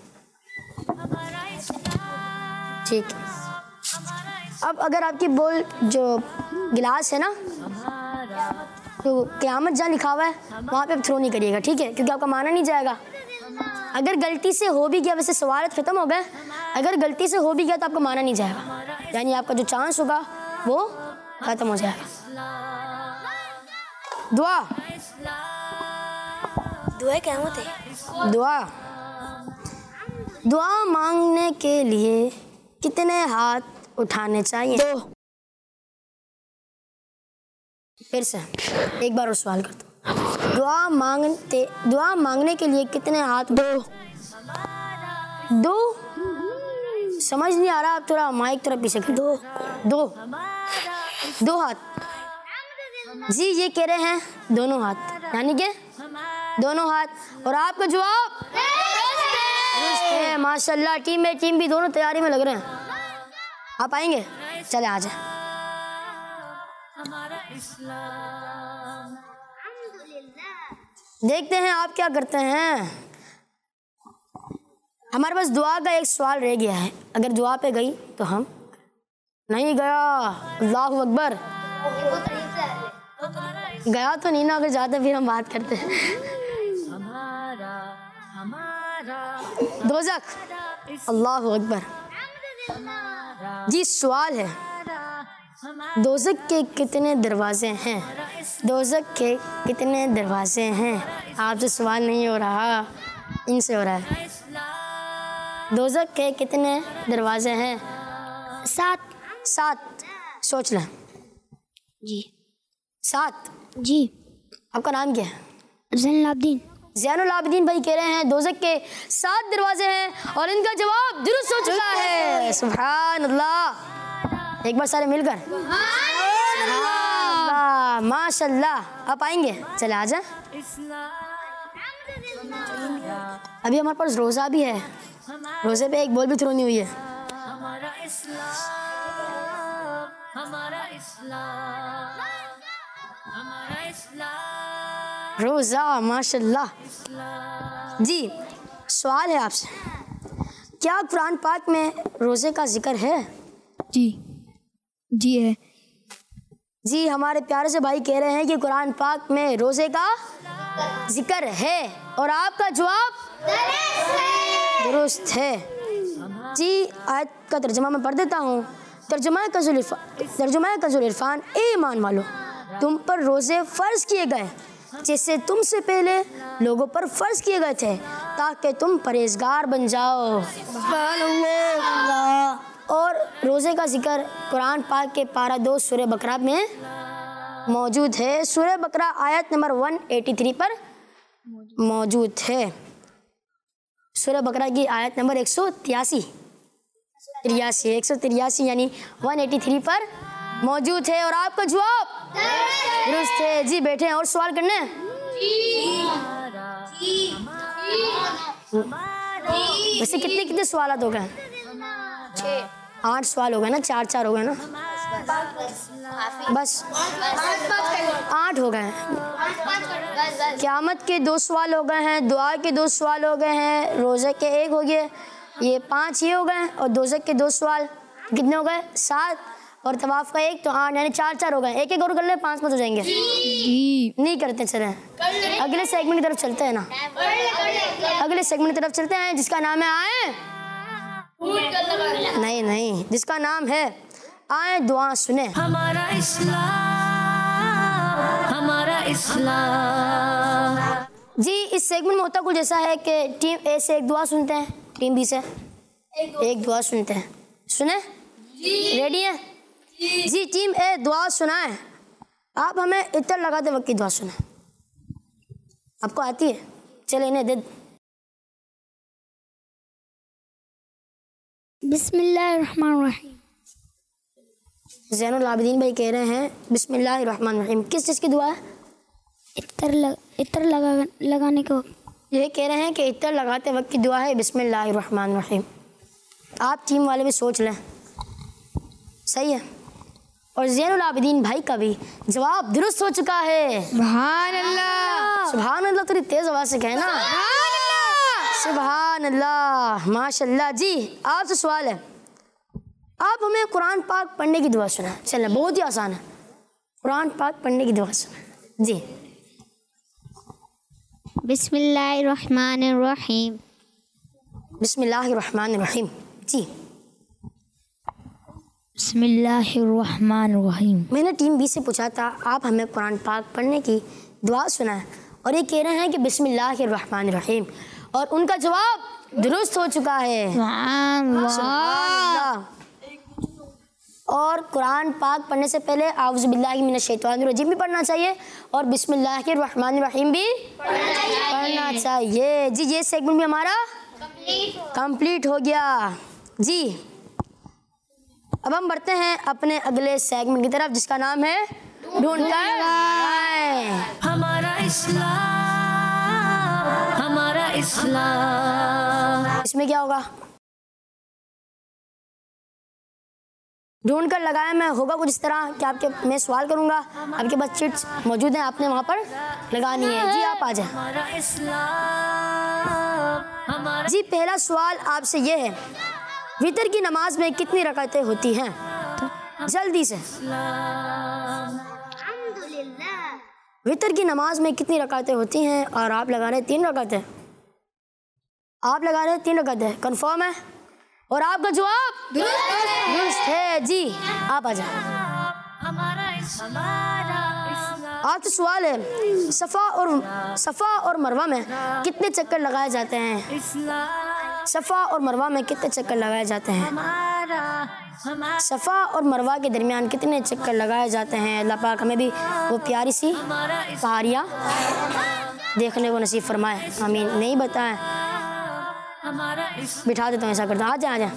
ठीक है। अब अगर आपकी बॉल जो गिलास है ना, तो क़यामत जहाँ लिखा हुआ है वहाँ पे आप थ्रो नहीं करिएगा, ठीक है? क्योंकि आपका माना नहीं जाएगा। अगर गलती से हो भी गया, वैसे सवाल खत्म हो गए, अगर गलती से हो भी गया तो आपका माना नहीं जाएगा, यानी आपका जो चांस होगा वो खत्म हो जाएगा। दुआ दुआ क्या होती है? दुआ दुआ मांगने के लिए कितने हाथ उठाने चाहिए? दो। फिर से एक बार और सवाल करता हूँ। दुआ मांगते दुआ मांगने के लिए कितने हाथ? दो। दो समझ नहीं आ रहा, आप थोड़ा माइक तरफ पीछे कर। दो दो दो हाथ। जी ये कह रहे हैं दोनों हाथ, यानी कि दोनों हाथ। और आपका जवाब दुरुस्त है। माशाल्लाह। टीम में टीम भी दोनों तैयारी में लग रहे हैं। आप आएंगे? चले आ जाए। देखते हैं आप क्या करते हैं। हमारे पास दुआ का एक सवाल रह गया है। अगर दुआ पे गई तो हम नहीं गया। अल्लाहु अकबर। गया तो नहीं ना, अगर जाते फिर हम बात करते हैं। दोज़ख। अल्लाहु अकबर। जी सवाल है, दोज़ख के कितने दरवाजे हैं? दोज़ख के कितने दरवाजे हैं? आपसे सवाल नहीं हो रहा, इनसे हो रहा है। दोज़ख के कितने दरवाजे हैं? सात। सात। सोच लें। जी सात। जी। आपका नाम क्या है? ज़ैनुल आबिदीन। ज़ैनुल आबिदीन भाई कह रहे हैं दोज़ख के सात दरवाजे हैं और इनका जवाब दुरुस्त हो चुका है। सुभान अल्लाह। एक बार सारे मिलकर सुभान अल्लाह, माशाल्लाह। आप आएंगे? चले आ जाए। अभी हमारे पास रोज़ा भी है, रोज़े पे एक बॉल भी थ्रो नहीं हुई है। हमारा इस्लाम, हमारा इस्लाम, हमारा इस्लाम, रोज़ा माशाल्लाह। जी सवाल है आपसे, क्या कुरान पाक में रोज़े का जिक्र है? जी जी है। जी हमारे प्यारे से भाई कह रहे हैं कि कुरान पाक में रोज़े का जिक्र है और आपका जवाब दुरुस्त है। जी आयत का तर्जुमा मैं पढ़ देता हूँ। तर्जुमा कंजुल इरफान, तर्जुमा कंजुल इरफान, ए ईमान वालो, तुम पर रोज़े फ़र्ज़ किए गए जिससे तुमसे पहले लोगों पर फ़र्ज़ किए गए थे ताकि तुम परहेज़गार बन जाओ। और रोज़े का जिक्र कुरान पाक के पारा दो सूरह बकरा में मौजूद है। सूरह बकरा आयत नंबर एक सौ तिरासी पर मौजूद है। सूरह बकरा की आयत नंबर एक सौ तिरासी तिरासी एक सौ तिरासी यानी एक सौ तिरासी पर मौजूद है और आपका जवाब दुरुस्त है। जी बैठे हैं और सवाल करने हैं? वैसे कितने कितने सवाल हो गए? आठ सवाल हो गए ना, चार चार हो गए ना, बस आठ हो गए। क़यामत के दो सवाल हो गए हैं, दुआ के दो सवाल हो गए हैं, रोज़े के एक हो गए, ये पांच ये हो गए और दोज़ख के दो सवाल कितने हो गए? सात। और तवाफ का एक, तो आठ, यानी चार चार हो गए। एक एक और कर ले, पाँच पाँच हो जाएंगे। नहीं करते, चले अगले सेगमेंट की तरफ चलते हैं ना। अगले सेगमेंट की तरफ चलते हैं जिसका नाम है आए नहीं नहीं जिसका नाम है आए दुआ सुने। हमारा इस्लाम, हमारा इस्लाम। जी इस सेगमेंट में होता कुछ ऐसा है कि टीम ए से एक दुआ सुनते हैं, टीम बी से एक दुआ सुनते हैं। सुने? रेडी है? जी टीम ए दुआ सुनाए। आप हमें इतर लगाते वक्त की दुआ सुने। आपको आती है? चले इन्हें दे। बिस्मिल्लाहिर्रहमानिर्रहीम। ज़ैनुल आबिदीन भाई कह रहे हैं बिस्मिल्लाहिर्रहमानिर्रहीम। किस चीज़ की दुआ है? इतर लग, इतर लगा लगाने के वक्त। ये कह रहे हैं कि इतर लगाते वक्त की दुआ है बिस्मिल्लाहिर्रहमानिर्रहीम। आप टीम वाले भी सोच लें, सही है। और ज़ैनुल आबिदीन भाई का भी जवाब दुरुस्त हो चुका है। सुभान अल्लाह। सुभान अल्लाह, थोड़ी तेज आवाज से कहना। सुभान अल्लाह, माशाल्लाह। जी आपसे सवाल है, आप हमें कुरान पाक पढ़ने की दुआ सुना। चले बहुत ही आसान है, कुरान पाक पढ़ने की दुआ सुना। जी बिस्मिल्लाहिर्रहमानिर्रहीम। बिस्मिल्लाहिर्रहमानिर्रहीम। जी बिस्मिल्लाहिर्रहमानिर्रहीम। मैंने टीम बी से पूछा था आप हमें कुरान पाक पढ़ने की दुआ सुनाएं और ये कह रहे हैं कि बिस्मिल्लाहिर्रहमानिर्रहीम और उनका जवाब दुरुस्त हो चुका है। सुभान अल्लाह। और कुरान पाक पढ़ने से पहले आऊज़ु बिल्लाहि मिनश शैतानिर रजीम भी पढ़ना चाहिए और बिस्मिल्लाहिर्रहमानिर्रहीम भी पढ़ना चाहिए। जी ये सेगमेंट भी हमारा कंप्लीट हो गया। जी अब हम बढ़ते हैं अपने अगले सेगमेंट की तरफ जिसका नाम है ढूंढकर लाएं। हमारा इस्लाम, हमारा इस्लाम। इसमें क्या होगा? ढूंढ कर लगाए में होगा कुछ इस तरह कि आपके मैं सवाल करूंगा, आपके पास चिट्स मौजूद हैं, आपने वहां पर लगानी है। जी आप आ जाए। हमारा इस्लाम, हमारा जी पहला सवाल आपसे ये है, वितर की नमाज में कितनी रकातें होती हैं? जल्दी से। वितर की नमाज में कितनी रकातें होती हैं? और आप लगा रहे तीन रकातें। आप लगा रहे तीन रकातें, कंफर्म है? और आपका जवाब दुरुस्त है। जी आप आ जाए। हमारा इस्लाम। आपसे सवाल है, सफ़ा और सफ़ा और मरवा में कितने चक्कर लगाए जाते हैं? इस्लाम, सफ़ा और मरवा में कितने चक्कर लगाए जाते हैं? सफ़ा और मरवा के दरमियान कितने चक्कर लगाए जाते हैं? अल्लाह पाक हमें भी वो प्यारी सी पहाड़ियाँ देखने को नसीब फरमाए, आमीन। नहीं बताएं, बिठा देता हूँ, ऐसा करता हूँ। आ जा आ जा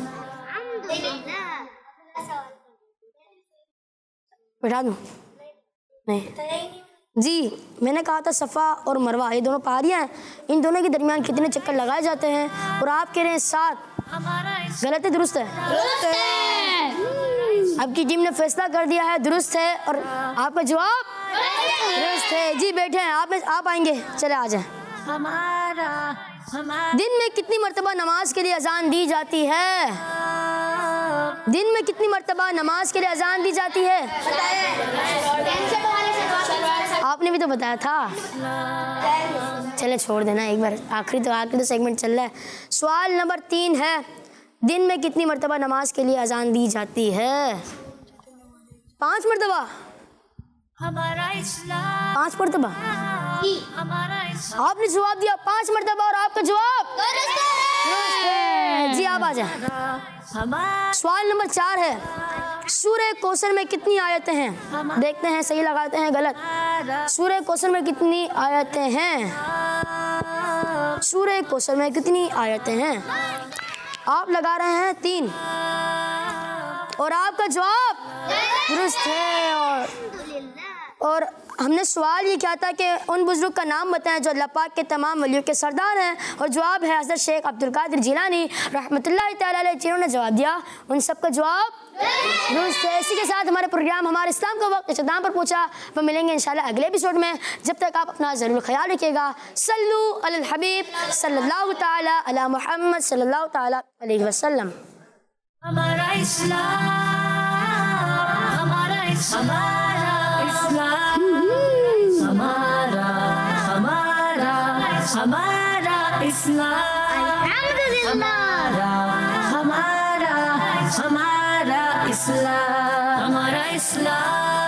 बिठा दूँ? नहीं जी, मैंने कहा था सफ़ा और मरवा ये दोनों पहाड़ियाँ हैं, इन दोनों के दरमियान कितने चक्कर लगाए जाते हैं? और आप कह रहे हैं सात। गलत है दुरुस्त है? दुरुस्त है। आपकी टीम ने फैसला कर दिया है दुरुस्त है, और आपका जवाब दुरुस्त है। जी बैठे हैं आप आप आएंगे, चले आ जाए। दिन में कितनी मर्तबा नमाज के लिए अजान दी जाती है? दिन में कितनी मर्तबा नमाज के लिए अजान दी जाती है? आपने भी तो बताया था। चले छोड़ देना एक बार, आखिरी तो आखिरी तो सेगमेंट चल रहा है। सवाल नंबर तीन है, दिन में कितनी मर्तबा नमाज के लिए अजान दी जाती है? पांच मर्तबा। हमारा इस्लाम, पांच मर्तबा हमारा इस्लाम। आपने जवाब दिया पांच मर्तबा, और आपका जवाब दुरुस्त है। जी आप आ जाए। सवाल नंबर चार है, सूरह कौसर में कितनी आयतें हैं? देखते हैं, सही लगाते हैं गलत। सूरह कौसर में कितनी आयतें हैं? सूरह कौसर में कितनी आयतें हैं? आप लगा रहे हैं तीन, और आपका जवाब दुरुस्त है। और और हमने सवाल ये किया था कि उन बुजुर्ग का नाम बताएं जो अल्लाह पाक के तमाम वलियों के सरदार हैं, और जवाब है हज़रत शेख अब्दुल कादिर जिलानी रहमतुल्लाहि तआला अलैह, जिन्होंने जवाब दिया उन सब का जवाब दुरुस्त है। इसी के साथ हमारे प्रोग्राम हमारे इस्लाम का वक्त इख्तिताम पर पहुंचा। वह मिलेंगे इंशाल्लाह अगले एपिसोड में। जब तक आप अपना ज़रूर ख्याल रखिएगा। सल्लु अलल हबीब सल्लल्लाहु तआला अला मुहम्मद सल्लल्लाहु तआला अलैहि वसल्लम। हमारा इस्लाम, हमारा इस्लाम, हमारा हमारा हमारा इस्लाम, हमारा हमारा हमारा इस्लाम, हमारा इस्लाम।